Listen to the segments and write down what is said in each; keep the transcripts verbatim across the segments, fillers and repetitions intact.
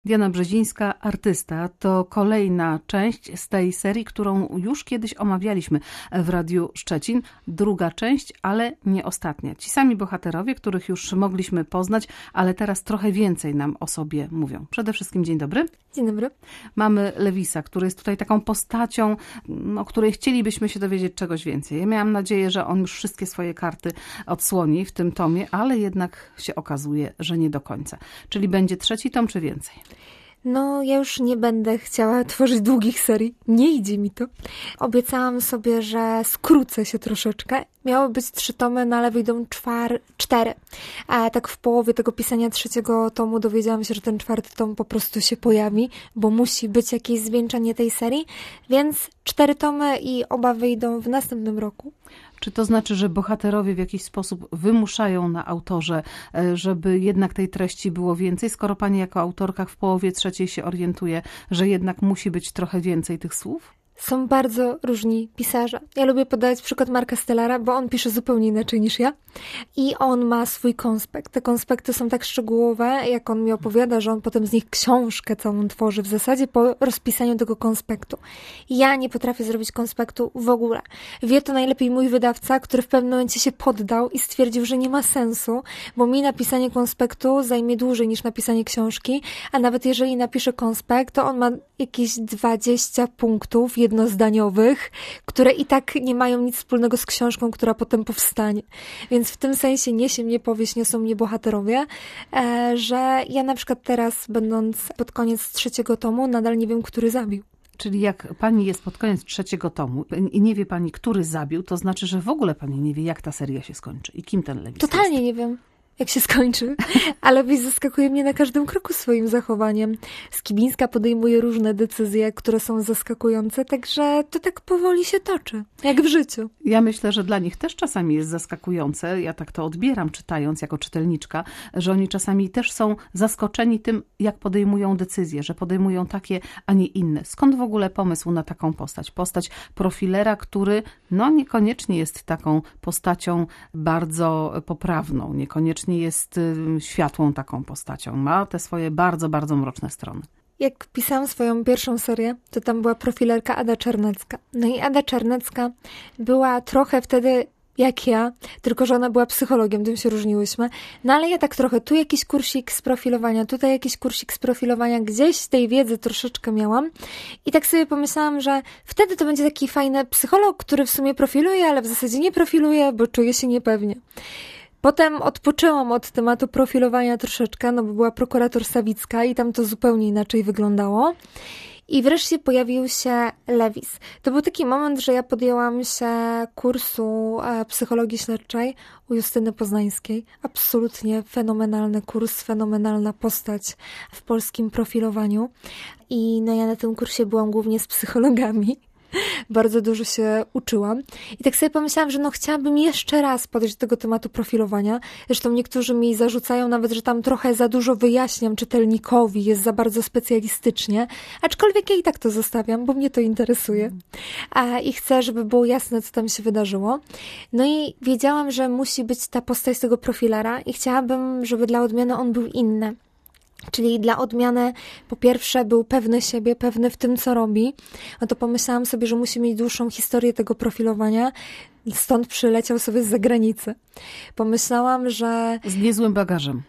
Diana Brzezińska, artysta, to kolejna część z tej serii, którą już kiedyś omawialiśmy w Radiu Szczecin. Druga część, ale nie ostatnia. Ci sami bohaterowie, których już mogliśmy poznać, ale teraz trochę więcej nam o sobie mówią. Przede wszystkim dzień dobry. Dzień dobry. Mamy Lewisa, który jest tutaj taką postacią, o której chcielibyśmy się dowiedzieć czegoś więcej. Ja miałam nadzieję, że on już wszystkie swoje karty odsłoni w tym tomie, ale jednak się okazuje, że nie do końca. Czyli będzie trzeci tom, czy więcej? No, ja już nie będę chciała tworzyć długich serii. Nie idzie mi to. Obiecałam sobie, że skrócę się troszeczkę. Miały być trzy tomy, no ale wyjdą czwar, cztery. A tak w połowie tego pisania trzeciego tomu dowiedziałam się, że ten czwarty tom po prostu się pojawi, bo musi być jakieś zwieńczenie tej serii. Więc cztery tomy i oba wyjdą w następnym roku. Czy to znaczy, że bohaterowie w jakiś sposób wymuszają na autorze, żeby jednak tej treści było więcej, skoro pani jako autorka w połowie trzeciej się orientuje, że jednak musi być trochę więcej tych słów? Są bardzo różni pisarze. Ja lubię podawać przykład Marka Stellara, bo on pisze zupełnie inaczej niż ja. I on ma swój konspekt. Te konspekty są tak szczegółowe, jak on mi opowiada, że on potem z nich książkę całą tworzy w zasadzie po rozpisaniu tego konspektu. Ja nie potrafię zrobić konspektu w ogóle. Wie to najlepiej mój wydawca, który w pewnym momencie się poddał i stwierdził, że nie ma sensu, bo mi napisanie konspektu zajmie dłużej niż napisanie książki, a nawet jeżeli napiszę konspekt, to on ma jakieś dwadzieścia punktów jednozdaniowych, które i tak nie mają nic wspólnego z książką, która potem powstanie. Więc w tym sensie niesie mnie powieść, niosą mnie bohaterowie, e, że ja na przykład teraz, będąc pod koniec trzeciego tomu, nadal nie wiem, który zabił. Czyli jak pani jest pod koniec trzeciego tomu i nie wie pani, który zabił, to znaczy, że w ogóle pani nie wie, jak ta seria się skończy i kim ten Lewis Totalnie jest. nie wiem, jak się skończy, ale Lewis zaskakuje mnie na każdym kroku swoim zachowaniem. Skibińska podejmuje różne decyzje, które są zaskakujące, także to tak powoli się toczy, jak w życiu. Ja myślę, że dla nich też czasami jest zaskakujące, ja tak to odbieram czytając jako czytelniczka, że oni czasami też są zaskoczeni tym, jak podejmują decyzje, że podejmują takie, a nie inne. Skąd w ogóle pomysł na taką postać? Postać profilera, który no niekoniecznie jest taką postacią bardzo poprawną, niekoniecznie jest światłą taką postacią. Ma te swoje bardzo, bardzo mroczne strony. Jak pisałam swoją pierwszą serię, to tam była profilerka Ada Czarnecka. No i Ada Czarnecka była trochę wtedy jak ja, tylko że ona była psychologiem, tym się różniłyśmy. No ale ja tak trochę, tu jakiś kursik z profilowania, tutaj jakiś kursik z profilowania, gdzieś tej wiedzy troszeczkę miałam. I tak sobie pomyślałam, że wtedy to będzie taki fajny psycholog, który w sumie profiluje, ale w zasadzie nie profiluje, bo czuje się niepewnie. Potem odpoczęłam od tematu profilowania troszeczkę, no bo była prokurator Sawicka i tam to zupełnie inaczej wyglądało. I wreszcie pojawił się Lewis. To był taki moment, że ja podjęłam się kursu psychologii śledczej u Justyny Poznańskiej. Absolutnie fenomenalny kurs, fenomenalna postać w polskim profilowaniu. I no ja na tym kursie byłam głównie z psychologami. Bardzo dużo się uczyłam. I tak sobie pomyślałam, że no chciałabym jeszcze raz podejść do tego tematu profilowania. Zresztą niektórzy mi zarzucają nawet, że tam trochę za dużo wyjaśniam czytelnikowi, jest za bardzo specjalistycznie. Aczkolwiek ja i tak to zostawiam, bo mnie to interesuje. A, I chcę, żeby było jasne, co tam się wydarzyło. No i wiedziałam, że musi być ta postać tego profilera i chciałabym, żeby dla odmiany on był inny. Czyli dla odmiany, po pierwsze, był pewny siebie, pewny w tym, co robi. No to pomyślałam sobie, że musi mieć dłuższą historię tego profilowania. Stąd przyleciał sobie z zagranicy. Pomyślałam, że... Z niezłym bagażem.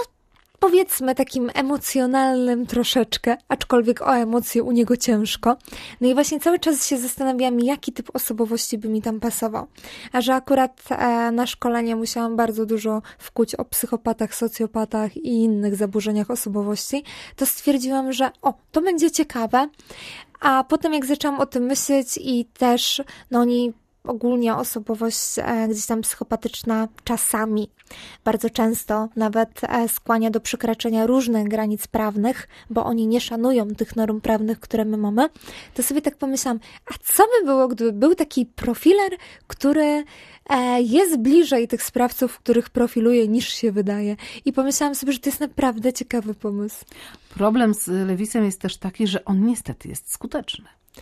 Powiedzmy takim emocjonalnym troszeczkę, aczkolwiek o emocje u niego ciężko. No i właśnie cały czas się zastanawiałam, jaki typ osobowości by mi tam pasował. A że akurat e, na szkolenia musiałam bardzo dużo wkuć o psychopatach, socjopatach i innych zaburzeniach osobowości, to stwierdziłam, że o, to będzie ciekawe. A potem jak zaczęłam o tym myśleć i też, no oni ogólnie osobowość e, gdzieś tam psychopatyczna czasami, bardzo często nawet e, skłania do przekraczania różnych granic prawnych, bo oni nie szanują tych norm prawnych, które my mamy, to sobie tak pomyślałam, a co by było, gdyby był taki profiler, który e, jest bliżej tych sprawców, których profiluje, niż się wydaje. I pomyślałam sobie, że to jest naprawdę ciekawy pomysł. Problem z Lewisem jest też taki, że on niestety jest skuteczny.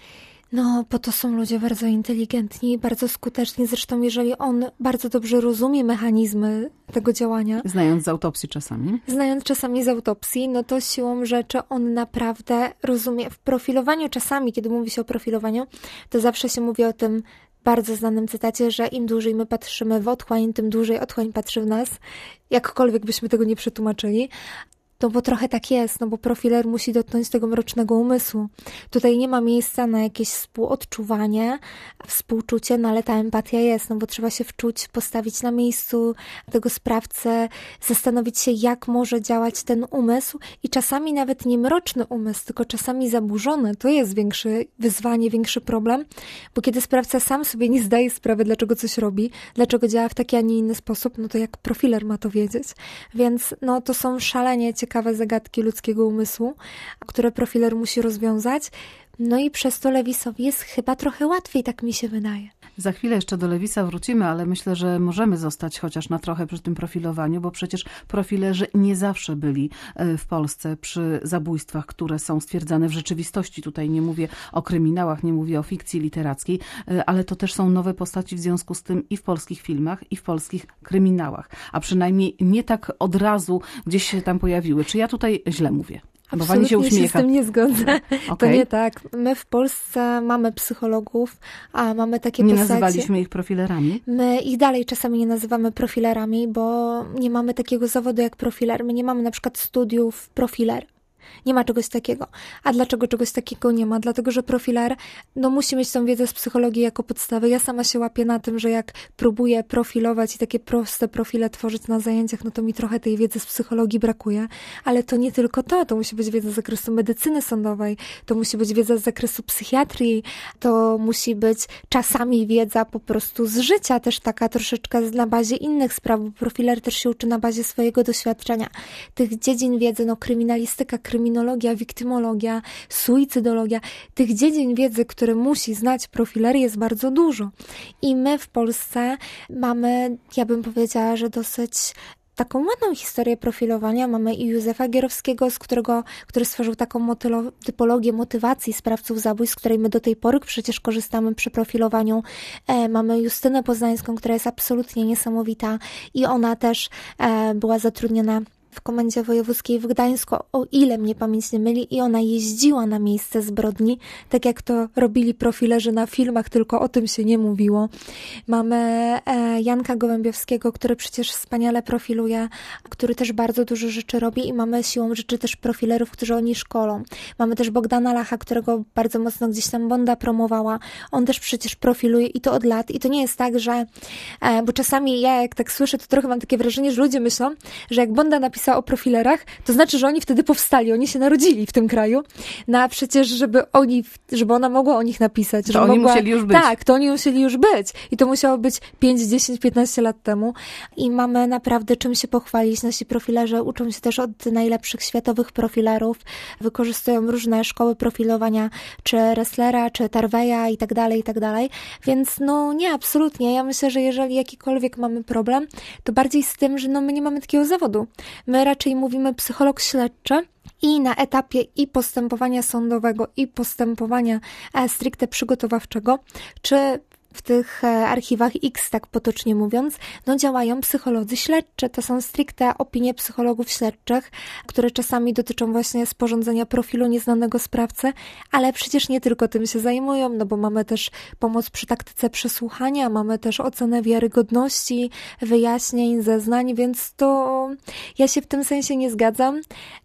No, bo to są ludzie bardzo inteligentni, bardzo skuteczni. Zresztą jeżeli on bardzo dobrze rozumie mechanizmy tego działania. Znając z autopsji czasami. Znając czasami z autopsji, no to siłą rzeczy on naprawdę rozumie. W profilowaniu czasami, kiedy mówi się o profilowaniu, to zawsze się mówi o tym bardzo znanym cytacie, że im dłużej my patrzymy w otchłań, tym dłużej otchłań patrzy w nas. Jakkolwiek byśmy tego nie przetłumaczyli. No bo trochę tak jest, no bo profiler musi dotknąć tego mrocznego umysłu. Tutaj nie ma miejsca na jakieś współodczuwanie, współczucie, no ale ta empatia jest, no bo trzeba się wczuć, postawić na miejscu tego sprawcę, zastanowić się, jak może działać ten umysł i czasami nawet nie mroczny umysł, tylko czasami zaburzony. To jest większe wyzwanie, większy problem, bo kiedy sprawca sam sobie nie zdaje sprawy, dlaczego coś robi, dlaczego działa w taki, a nie inny sposób, no to jak profiler ma to wiedzieć. Więc no to są szalenie ciekawe ciekawe zagadki ludzkiego umysłu, które profiler musi rozwiązać. No i przez to Lewisowi jest chyba trochę łatwiej, tak mi się wydaje. Za chwilę jeszcze do Lewisa wrócimy, ale myślę, że możemy zostać chociaż na trochę przy tym profilowaniu, bo przecież profilerzy nie zawsze byli w Polsce przy zabójstwach, które są stwierdzane w rzeczywistości. Tutaj nie mówię o kryminałach, nie mówię o fikcji literackiej, ale to też są nowe postaci w związku z tym i w polskich filmach, i w polskich kryminałach. A przynajmniej nie tak od razu gdzieś się tam pojawiły. Czy ja tutaj źle mówię? Bo pani się uśmiecha. Się z tym nie zgodzę. Okay. To nie tak. My w Polsce mamy psychologów, a mamy takie nie postacie. Nie nazywaliśmy ich profilerami? My ich dalej czasami nie nazywamy profilerami, bo nie mamy takiego zawodu jak profiler. My nie mamy na przykład studiów profiler. Nie ma czegoś takiego. A dlaczego czegoś takiego nie ma? Dlatego, że profiler no, musi mieć tą wiedzę z psychologii jako podstawę. Ja sama się łapię na tym, że jak próbuję profilować i takie proste profile tworzyć na zajęciach, no to mi trochę tej wiedzy z psychologii brakuje. Ale to nie tylko to. To musi być wiedza z zakresu medycyny sądowej, to musi być wiedza z zakresu psychiatrii, to musi być czasami wiedza po prostu z życia, też taka troszeczkę na bazie innych spraw, bo profiler też się uczy na bazie swojego doświadczenia. Tych dziedzin wiedzy, no kryminalistyka, kryminologia, wiktymologia, suicydologia, tych dziedzin wiedzy, które musi znać profiler, jest bardzo dużo. I my w Polsce mamy, ja bym powiedziała, że dosyć taką ładną historię profilowania. Mamy i Józefa Gierowskiego, z którego, który stworzył taką motylo, typologię motywacji sprawców zabójstw, z której my do tej pory przecież korzystamy przy profilowaniu. E, mamy Justynę Poznańską, która jest absolutnie niesamowita i ona też e, była zatrudniona w Komendzie Wojewódzkiej w Gdańsku, o ile mnie pamięć nie myli, i ona jeździła na miejsce zbrodni, tak jak to robili profilerzy na filmach, tylko o tym się nie mówiło. Mamy e, Janka Gołębiowskiego, który przecież wspaniale profiluje, który też bardzo dużo rzeczy robi i mamy siłą rzeczy też profilerów, którzy oni szkolą. Mamy też Bogdana Lacha, którego bardzo mocno gdzieś tam Bonda promowała. On też przecież profiluje i to od lat. I to nie jest tak, że, e, bo czasami ja jak tak słyszę, to trochę mam takie wrażenie, że ludzie myślą, że jak Bonda napisała o profilerach, to znaczy, że oni wtedy powstali, oni się narodzili w tym kraju. No a przecież, żeby oni, żeby ona mogła o nich napisać. To że oni mogła, musieli już być. Tak, to oni musieli już być. I to musiało być pięć, dziesięć, piętnaście lat temu. I mamy naprawdę czym się pochwalić. Nasi profilerzy uczą się też od najlepszych światowych profilerów. Wykorzystują różne szkoły profilowania, czy Resslera, czy Tarveya i tak dalej, i tak dalej. Więc no nie, absolutnie. Ja myślę, że jeżeli jakikolwiek mamy problem, to bardziej z tym, że no my nie mamy takiego zawodu. My raczej mówimy psycholog śledczy i na etapie i postępowania sądowego, i postępowania stricte przygotowawczego, czy w tych archiwach X, tak potocznie mówiąc, no działają psycholodzy śledczy. To są stricte opinie psychologów śledczych, które czasami dotyczą właśnie sporządzenia profilu nieznanego sprawcy, ale przecież nie tylko tym się zajmują, no bo mamy też pomoc przy taktyce przesłuchania, mamy też ocenę wiarygodności, wyjaśnień, zeznań, więc to ja się w tym sensie nie zgadzam,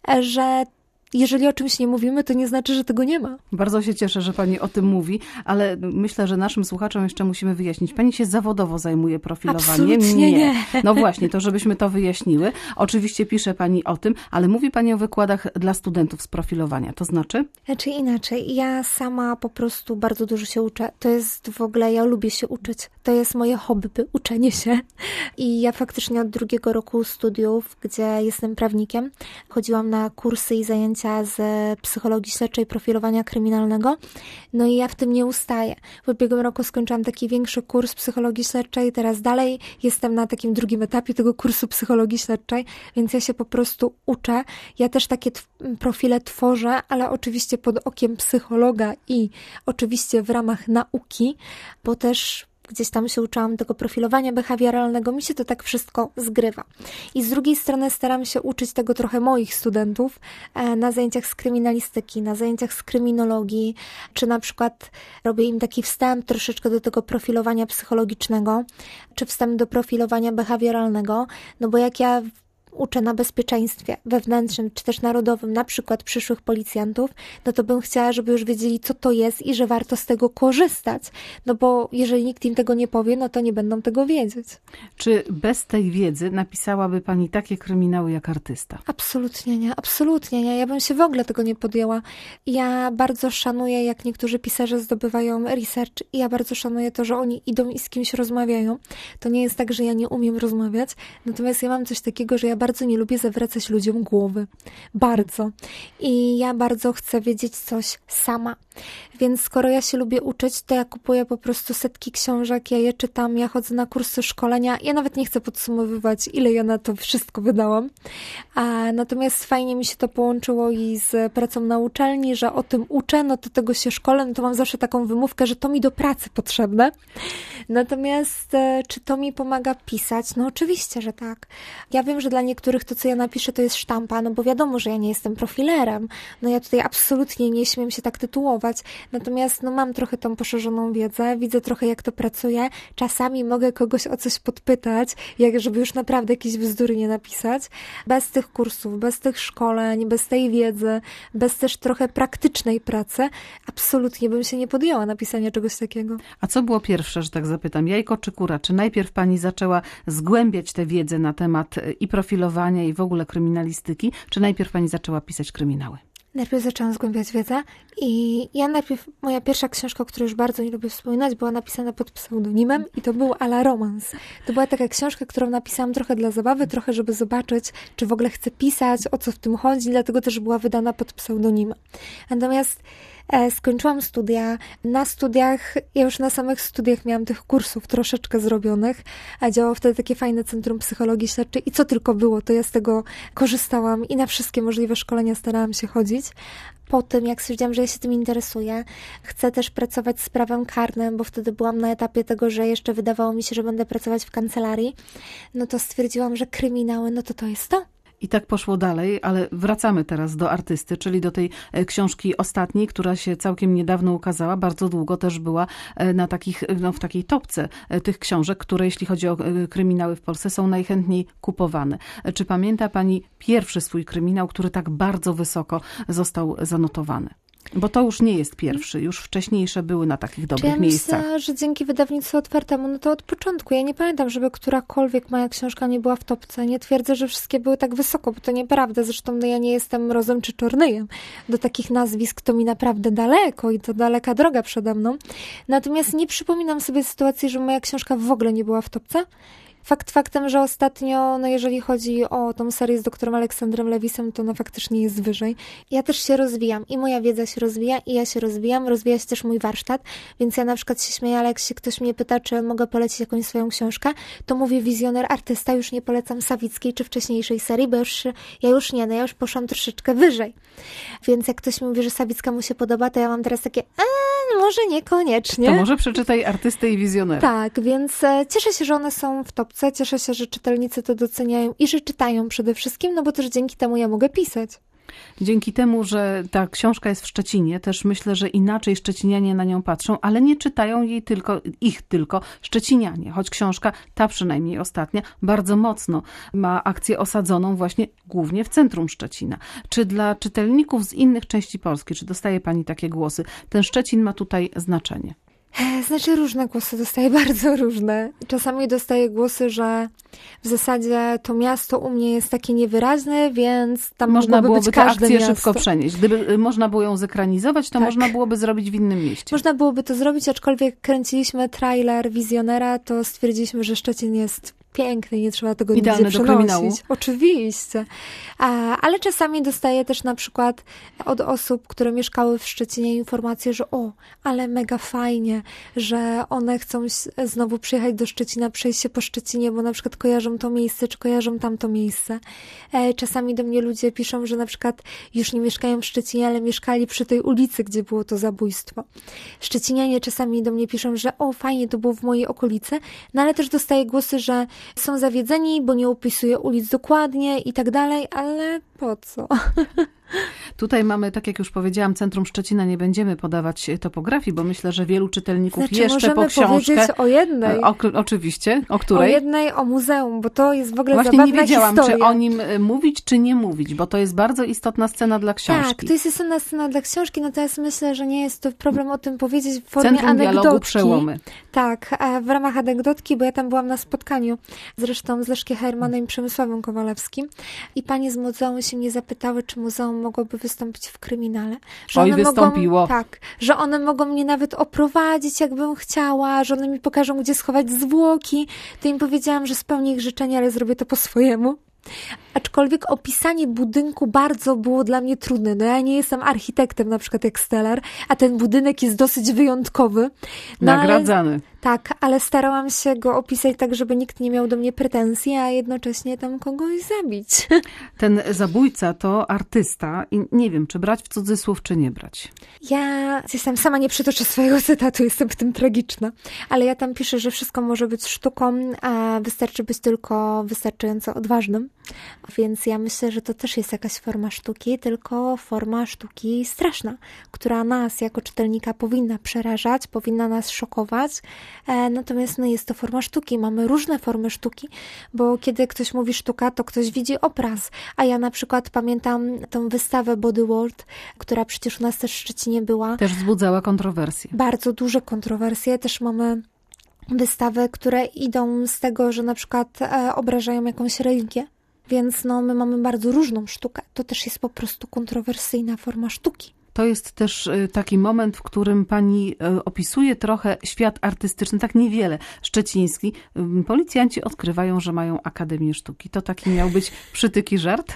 że jeżeli o czymś nie mówimy, to nie znaczy, że tego nie ma. Bardzo się cieszę, że pani o tym mówi, ale myślę, że naszym słuchaczom jeszcze musimy wyjaśnić. Pani się zawodowo zajmuje profilowaniem? Absolutnie nie. nie. No właśnie, to żebyśmy to wyjaśniły. Oczywiście pisze pani o tym, ale mówi pani o wykładach dla studentów z profilowania. To znaczy? Znaczy inaczej. Ja sama po prostu bardzo dużo się uczę. To jest w ogóle, ja lubię się uczyć. to jest moje hobby, uczenie się. I ja faktycznie od drugiego roku studiów, gdzie jestem prawnikiem, chodziłam na kursy i zajęcia z psychologii śledczej, profilowania kryminalnego. No i ja w tym nie ustaję. W ubiegłym roku skończyłam taki większy kurs psychologii śledczej, teraz dalej jestem na takim drugim etapie tego kursu psychologii śledczej, więc ja się po prostu uczę. Ja też takie t- profile tworzę, ale oczywiście pod okiem psychologa i oczywiście w ramach nauki, bo też gdzieś tam się uczyłam tego profilowania behawioralnego, mi się to tak wszystko zgrywa. I z drugiej strony staram się uczyć tego trochę moich studentów na zajęciach z kryminalistyki, na zajęciach z kryminologii, czy na przykład robię im taki wstęp troszeczkę do tego profilowania psychologicznego, czy wstęp do profilowania behawioralnego, no bo jak ja uczę na bezpieczeństwie wewnętrznym, czy też narodowym, na przykład przyszłych policjantów, no to bym chciała, żeby już wiedzieli, co to jest i że warto z tego korzystać. No bo jeżeli nikt im tego nie powie, no to nie będą tego wiedzieć. Czy bez tej wiedzy napisałaby pani takie kryminały jak artysta? Absolutnie nie, absolutnie nie. Ja bym się w ogóle tego nie podjęła. Ja bardzo szanuję, jak niektórzy pisarze zdobywają research i ja bardzo szanuję to, że oni idą i z kimś rozmawiają. To nie jest tak, że ja nie umiem rozmawiać, natomiast ja mam coś takiego, że ja bardzo nie lubię zawracać ludziom głowy. Bardzo. I ja bardzo chcę wiedzieć coś sama. Więc skoro ja się lubię uczyć, to ja kupuję po prostu setki książek, ja je czytam, ja chodzę na kursy szkolenia. Ja nawet nie chcę podsumowywać, ile ja na to wszystko wydałam. A natomiast fajnie mi się to połączyło i z pracą na uczelni, że o tym uczę, no to tego się szkolę, no to mam zawsze taką wymówkę, że to mi do pracy potrzebne. Natomiast czy to mi pomaga pisać? No oczywiście, że tak. Ja wiem, że dla niektórych to, co ja napiszę, to jest sztampa, no bo wiadomo, że ja nie jestem profilerem. No ja tutaj absolutnie nie śmiem się tak tytułować. Natomiast no mam trochę tą poszerzoną wiedzę, widzę trochę, jak to pracuje. Czasami mogę kogoś o coś podpytać, jak żeby już naprawdę jakieś bzdury nie napisać. Bez tych kursów, bez tych szkoleń, bez tej wiedzy, bez też trochę praktycznej pracy, absolutnie bym się nie podjęła napisania czegoś takiego. A co było pierwsze, że tak zapytam, jajko czy kura? Czy najpierw pani zaczęła zgłębiać tę wiedzę na temat i profilowania i w ogóle kryminalistyki, czy najpierw pani zaczęła pisać kryminały? Najpierw zaczęłam zgłębiać wiedzę i ja najpierw, moja pierwsza książka, o której już bardzo nie lubię wspominać, była napisana pod pseudonimem i to był a la romans. To była taka książka, którą napisałam trochę dla zabawy, trochę żeby zobaczyć, czy w ogóle chcę pisać, o co w tym chodzi, dlatego też była wydana pod pseudonimem. Natomiast e, skończyłam studia. Na studiach, ja już na samych studiach miałam tych kursów troszeczkę zrobionych, a działało wtedy takie fajne Centrum Psychologii Śledczej i co tylko było, to ja z tego korzystałam i na wszystkie możliwe szkolenia starałam się chodzić. Po tym, jak stwierdziłam, że ja się tym interesuję, chcę też pracować z prawem karnym, bo wtedy byłam na etapie tego, że jeszcze wydawało mi się, że będę pracować w kancelarii, no to stwierdziłam, że kryminały, no to to jest to. I tak poszło dalej, ale wracamy teraz do artysty, czyli do tej książki ostatniej, która się całkiem niedawno ukazała. Bardzo długo też była na takich, no, w takiej topce tych książek, które jeśli chodzi o kryminały w Polsce są najchętniej kupowane. Czy pamięta pani pierwszy swój kryminał, który tak bardzo wysoko został zanotowany? Bo to już nie jest pierwszy, już wcześniejsze były na takich dobrych ja miejscach. Myślę, że dzięki wydawnictwu otwartemu, no to od początku. Ja nie pamiętam, żeby którakolwiek moja książka nie była w topce. Nie twierdzę, że wszystkie były tak wysoko, bo to nieprawda. Zresztą no, ja nie jestem Mrozem czy Czornyjem. Do takich nazwisk to mi naprawdę daleko i to daleka droga przede mną. Natomiast nie przypominam sobie sytuacji, że moja książka w ogóle nie była w topce. Fakt faktem, że ostatnio, no jeżeli chodzi o tą serię z doktorem Aleksandrem Lewisem, to ona faktycznie jest wyżej. Ja też się rozwijam i moja wiedza się rozwija i ja się rozwijam, rozwija się też mój warsztat, więc ja na przykład się śmieję, ale jak się ktoś mnie pyta, czy mogę polecić jakąś swoją książkę, to mówię wizjoner, artysta, już nie polecam Sawickiej czy wcześniejszej serii, bo już, ja już nie, no ja już poszłam troszeczkę wyżej. Więc jak ktoś mi mówi, że Sawicka mu się podoba, to ja mam teraz takie, a może niekoniecznie. To może przeczytaj Artystę i Wizjonera. Tak, więc e, cieszę się, że one są w topce, cieszę się, że czytelnicy to doceniają i że czytają przede wszystkim, no bo też dzięki temu ja mogę pisać. Dzięki temu, że ta książka jest w Szczecinie, też myślę, że inaczej szczecinianie na nią patrzą, ale nie czytają jej tylko, ich tylko szczecinianie. Choć książka, ta przynajmniej ostatnia, bardzo mocno ma akcję osadzoną właśnie głównie w centrum Szczecina. Czy dla czytelników z innych części Polski, czy dostaje pani takie głosy, ten Szczecin ma tutaj znaczenie? Znaczy różne głosy dostaję, bardzo różne. Czasami dostaję głosy, że w zasadzie to miasto u mnie jest takie niewyraźne, więc tam można byłoby byłoby być tę każde akcję miasto. szybko przenieść. Gdyby można było ją zekranizować, to Tak. można byłoby zrobić w innym mieście. Można byłoby to zrobić, aczkolwiek kręciliśmy trailer Wizjonera, to stwierdziliśmy, że Szczecin jest piękny, nie trzeba tego Idealny nigdzie do przenosić. kryminału. Oczywiście. A, ale czasami dostaję też na przykład od osób, które mieszkały w Szczecinie informacje, że o, ale mega fajnie, że one chcą znowu przyjechać do Szczecina, przejść się po Szczecinie, bo na przykład kojarzą to miejsce, czy kojarzą tamto miejsce. E, czasami do mnie ludzie piszą, że na przykład już nie mieszkają w Szczecinie, ale mieszkali przy tej ulicy, gdzie było to zabójstwo. Szczecinianie czasami do mnie piszą, że o, fajnie, to było w mojej okolicy, no ale też dostaję głosy, że są zawiedzeni, bo nie opisuję ulic dokładnie i tak dalej, ale po co? Tutaj mamy, tak jak już powiedziałam, Centrum Szczecina, nie będziemy podawać topografii, bo myślę, że wielu czytelników Znaczy, jeszcze po książkę... powiedzieć o jednej. O, oczywiście, o której? O jednej, o muzeum, bo to jest w ogóle Właśnie zabawna nie wiedziałam, historia. czy o nim mówić, czy nie mówić, bo to jest bardzo istotna scena dla książki. Tak, to jest istotna scena dla książki, natomiast myślę, że nie jest to problem o tym powiedzieć w formie Centrum anegdotki. dialogu, przełomy. Tak, a w ramach anegdotki, bo ja tam byłam na spotkaniu zresztą z Leszkiem Hermanem i Przemysławem Kowalewskim i panie z muzeum się mnie zapytały, czy muzeum mogłoby wystąpić w kryminale. Że Oj, one wystąpiło. Mogą, tak, że one mogą mnie nawet oprowadzić, jakbym chciała, że one mi pokażą, gdzie schować zwłoki. To im powiedziałam, że spełnię ich życzenia, ale zrobię to po swojemu. Aczkolwiek opisanie budynku bardzo było dla mnie trudne. No ja nie jestem architektem, na przykład jak Stellar, a ten budynek jest dosyć wyjątkowy. No Nagradzany. Ale, tak, ale starałam się go opisać tak, żeby nikt nie miał do mnie pretensji, a jednocześnie tam kogoś zabić. Ten zabójca to artysta i nie wiem, czy brać w cudzysłów, czy nie brać. Ja jestem, sama nie przytoczę swojego cytatu, jestem w tym tragiczna, ale ja tam piszę, że wszystko może być sztuką, a wystarczy być tylko wystarczająco odważnym. Więc ja myślę, że to też jest jakaś forma sztuki, tylko forma sztuki straszna, która nas jako czytelnika powinna przerażać, powinna nas szokować. E, natomiast no, jest to forma sztuki. Mamy różne formy sztuki, bo kiedy ktoś mówi sztuka, to ktoś widzi obraz. A ja na przykład pamiętam tą wystawę Body World, która przecież u nas też w Szczecinie była. Też wzbudzała kontrowersje. Bardzo duże kontrowersje. Też mamy wystawy, które idą z tego, że na przykład e, obrażają jakąś religię. Więc no, my mamy bardzo różną sztukę. To też jest po prostu kontrowersyjna forma sztuki. To jest też taki moment, w którym pani opisuje trochę świat artystyczny, tak niewiele, szczeciński. Policjanci odkrywają, że mają Akademię Sztuki. To taki miał być przytyki żart?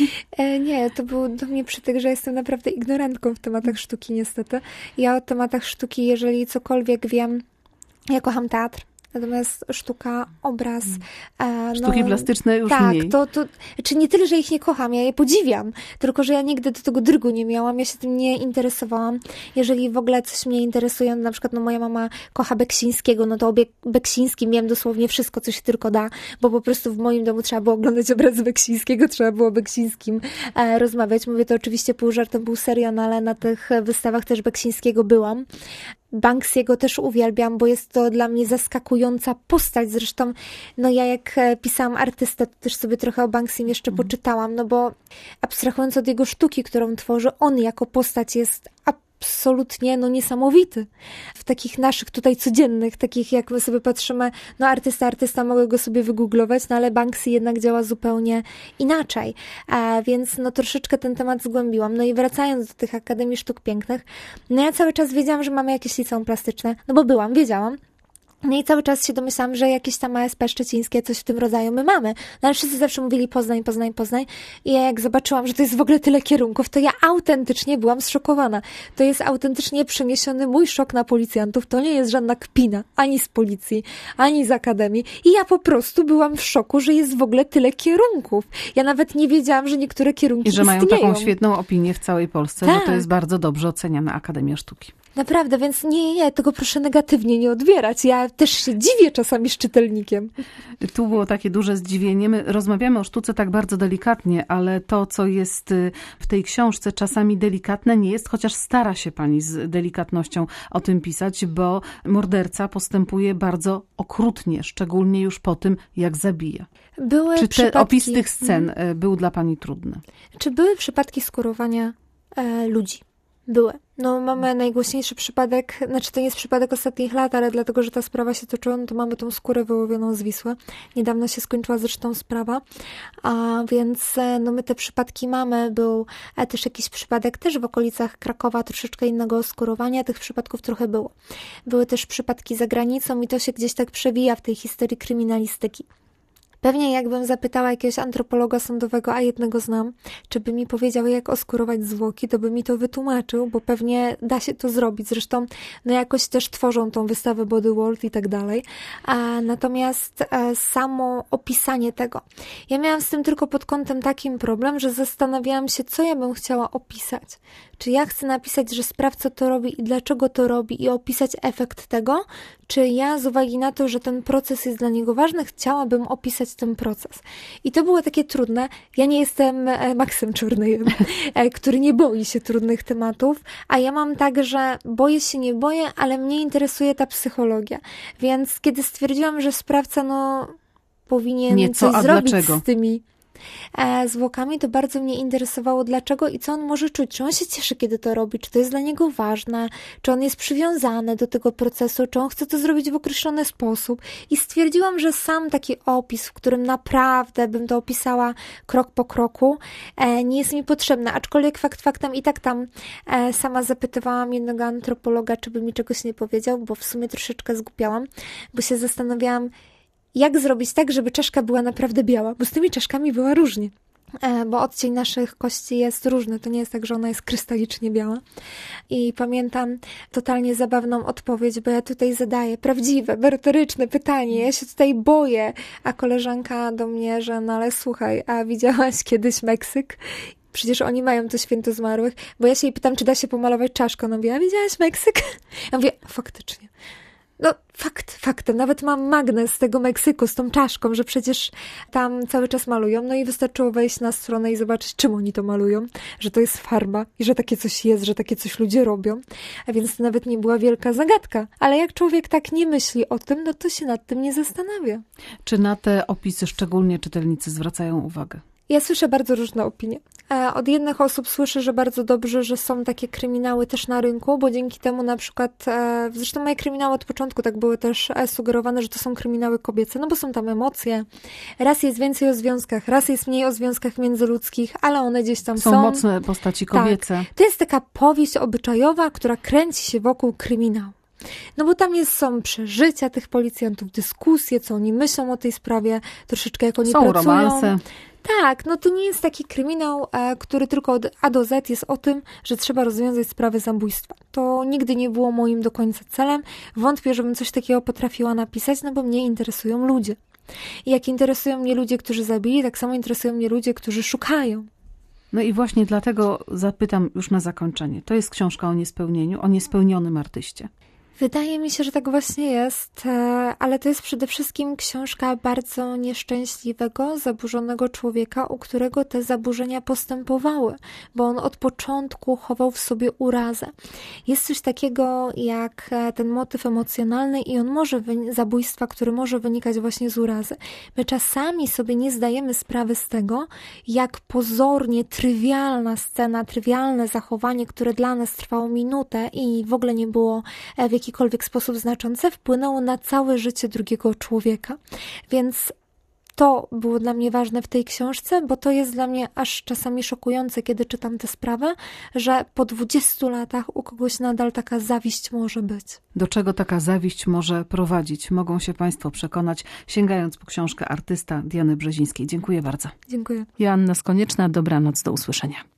E, nie, to był do mnie przytyk, że jestem naprawdę ignorantką w tematach sztuki niestety. Ja o tematach sztuki, jeżeli cokolwiek wiem, ja kocham teatr. Natomiast sztuka, obraz... E, Sztuki no, plastyczne już tak, mniej. to, to, czy nie tyle, że ich nie kocham, ja je podziwiam, tylko że ja nigdy do tego drygu nie miałam, ja się tym nie interesowałam. Jeżeli w ogóle coś mnie interesuje, na przykład no moja mama kocha Beksińskiego, no to o Beksińskim miałem dosłownie wszystko, co się tylko da, bo po prostu w moim domu trzeba było oglądać obrazy Beksińskiego, trzeba było o Beksińskim e, rozmawiać. Mówię to oczywiście pół żartem, pół serio, no ale na tych wystawach też Beksińskiego byłam. Banksy'ego też uwielbiam, bo jest to dla mnie zaskakująca postać. Zresztą, no ja jak pisałam artystę, to też sobie trochę o Banksym jeszcze mm. poczytałam, no bo abstrahując od jego sztuki, którą tworzy, on jako postać jest absolutnie no niesamowity. W takich naszych tutaj codziennych, takich jak my sobie patrzymy, no artysta, artysta, mogę go sobie wygooglować, no ale Banksy jednak działa zupełnie inaczej. A więc no troszeczkę ten temat zgłębiłam. No i wracając do tych Akademii Sztuk Pięknych, no ja cały czas wiedziałam, że mamy jakieś liceum plastyczne, no bo byłam, wiedziałam. No i cały czas się domyślałam, że jakieś tam A S P szczecińskie, coś w tym rodzaju my mamy. No ale wszyscy zawsze mówili Poznań, Poznań, Poznań. I ja jak zobaczyłam, że to jest w ogóle tyle kierunków, to ja autentycznie byłam zszokowana. To jest autentycznie przeniesiony mój szok na policjantów. To nie jest żadna kpina, ani z policji, ani z akademii. I ja po prostu byłam w szoku, że jest w ogóle tyle kierunków. Ja nawet nie wiedziałam, że niektóre kierunki istnieją. I że mają taką świetną opinię w całej Polsce, tak. że to jest bardzo dobrze oceniana Akademia Sztuki. Naprawdę, więc nie, nie, tego proszę negatywnie nie odbierać. Ja też się dziwię czasami z czytelnikiem. Tu było takie duże zdziwienie. My rozmawiamy o sztuce tak bardzo delikatnie, ale to, co jest w tej książce czasami delikatne, nie jest, chociaż stara się pani z delikatnością o tym pisać, bo morderca postępuje bardzo okrutnie, szczególnie już po tym, jak zabija. Były Czy ten przypadki... opis tych scen był dla pani trudny? Czy były przypadki skurowania e, ludzi? Były. No mamy najgłośniejszy przypadek, znaczy to nie jest przypadek ostatnich lat, ale dlatego, że ta sprawa się toczyła, no to mamy tą skórę wyłowioną z Wisły. Niedawno się skończyła zresztą sprawa, a więc no my te przypadki mamy. Był też jakiś przypadek też w okolicach Krakowa, troszeczkę innego oskurowania, tych przypadków trochę było. Były też przypadki za granicą i to się gdzieś tak przewija w tej historii kryminalistyki. Pewnie jakbym zapytała jakiegoś antropologa sądowego, a jednego znam, czy by mi powiedział, jak oskurować zwłoki, to by mi to wytłumaczył, bo pewnie da się to zrobić. Zresztą no jakoś też tworzą tą wystawę Body World i tak dalej. A natomiast e, samo opisanie tego. Ja miałam z tym tylko pod kątem takim problem, że zastanawiałam się, co ja bym chciała opisać. Czy ja chcę napisać, że sprawca to robi i dlaczego to robi i opisać efekt tego, czy ja z uwagi na to, że ten proces jest dla niego ważny, chciałabym opisać ten proces. I to było takie trudne. Ja nie jestem Maxem Czarnejem, który nie boi się trudnych tematów, a ja mam tak, że boję się, nie boję, ale mnie interesuje ta psychologia. Więc kiedy stwierdziłam, że sprawca no powinien nie co, coś a zrobić dlaczego? z tymi zwłokami, to bardzo mnie interesowało, dlaczego i co on może czuć. Czy on się cieszy, kiedy to robi, czy to jest dla niego ważne, czy on jest przywiązany do tego procesu, czy on chce to zrobić w określony sposób. I stwierdziłam, że sam taki opis, w którym naprawdę bym to opisała krok po kroku, nie jest mi potrzebny. Aczkolwiek fakt faktem i tak tam sama zapytywałam jednego antropologa, czy by mi czegoś nie powiedział, bo w sumie troszeczkę zgłupiałam, bo się zastanawiałam, jak zrobić tak, żeby czaszka była naprawdę biała, bo z tymi czaszkami była różnie, bo odcień naszych kości jest różny, to nie jest tak, że ona jest krystalicznie biała. I pamiętam totalnie zabawną odpowiedź, bo ja tutaj zadaję prawdziwe, merytoryczne pytanie, ja się tutaj boję, a koleżanka do mnie, że no ale słuchaj, a widziałaś kiedyś Meksyk? Przecież oni mają to święto zmarłych, bo ja się jej pytam, czy da się pomalować czaszką, no mówię, a widziałaś Meksyk? Ja mówię, faktycznie. No fakt, faktem. Nawet mam magnes z tego Meksyku, z tą czaszką, że przecież tam cały czas malują. No i wystarczyło wejść na stronę i zobaczyć, czym oni to malują. Że to jest farba i że takie coś jest, że takie coś ludzie robią. A więc to nawet nie była wielka zagadka. Ale jak człowiek tak nie myśli o tym, no to się nad tym nie zastanawia. Czy na te opisy szczególnie czytelnicy zwracają uwagę? Ja słyszę bardzo różne opinie. Od jednych osób słyszę, że bardzo dobrze, że są takie kryminały też na rynku, bo dzięki temu na przykład, zresztą moje kryminały od początku tak były też sugerowane, że to są kryminały kobiece, no bo są tam emocje. Raz jest więcej o związkach, raz jest mniej o związkach międzyludzkich, ale one gdzieś tam są. Są mocne postaci kobiece. Tak. To jest taka powieść obyczajowa, która kręci się wokół kryminału. No bo tam jest, są przeżycia tych policjantów, dyskusje, co oni myślą o tej sprawie, troszeczkę jak oni są pracują. romanse. Tak, no to nie jest taki kryminał, który tylko od A do Z jest o tym, że trzeba rozwiązać sprawę zabójstwa. To nigdy nie było moim do końca celem. Wątpię, żebym coś takiego potrafiła napisać, no bo mnie interesują ludzie. I jak interesują mnie ludzie, którzy zabili, tak samo interesują mnie ludzie, którzy szukają. No i właśnie dlatego zapytam już na zakończenie. To jest książka o niespełnieniu, o niespełnionym artyście. Wydaje mi się, że tak właśnie jest, ale to jest przede wszystkim książka bardzo nieszczęśliwego, zaburzonego człowieka, u którego te zaburzenia postępowały, bo on od początku chował w sobie urazę. Jest coś takiego jak ten motyw emocjonalny i on może, zabójstwa, który może wynikać właśnie z urazy. My czasami sobie nie zdajemy sprawy z tego, jak pozornie trywialna scena, trywialne zachowanie, które dla nas trwało minutę i w ogóle nie było w jakikolwiek sposób znaczące, wpłynęło na całe życie drugiego człowieka. Więc to było dla mnie ważne w tej książce, bo to jest dla mnie aż czasami szokujące, kiedy czytam tę sprawę, że po dwudziestu latach u kogoś nadal taka zawiść może być. Do czego taka zawiść może prowadzić? Mogą się Państwo przekonać, sięgając po książkę Artysta Diany Brzezińskiej. Dziękuję bardzo. Dziękuję. Joanna Skonieczna, dobranoc, do usłyszenia.